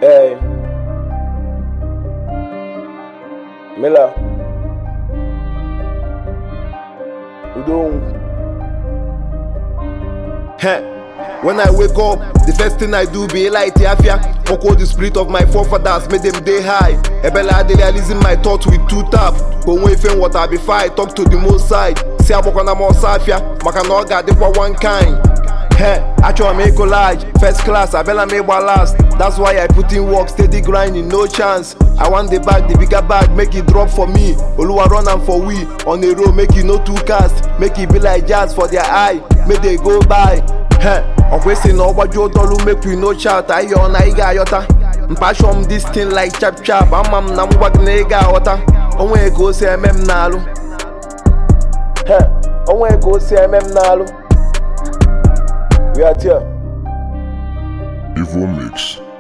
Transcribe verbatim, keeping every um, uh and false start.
Hey, Miller, Udong. Heh. When I wake up, the first thing I do be light yafia. Focus the spirit of my forefathers, make them day high. Ebela idealizing my thoughts with two tap. Go away from what I be fight, talk to the most side. See abokana mo safia, makanoga de one kind. Hey, actually make collage, first class, I better make one last. That's why I put in work, steady grinding, no chance. I want the bag, the bigger bag, make it drop for me. Oluwa run am for we, on the road, make it no too cast. Make it be like jazz for their eye, make they go by. Hey, Okwesi no wajo dolu make we no chat. I on I ga yota. Mpashom this thing like chap chap. Amam na mwag nega ota. Onwe go se mm nalu. Hey, onwe go se mm nalu. We are here. Evo Mix.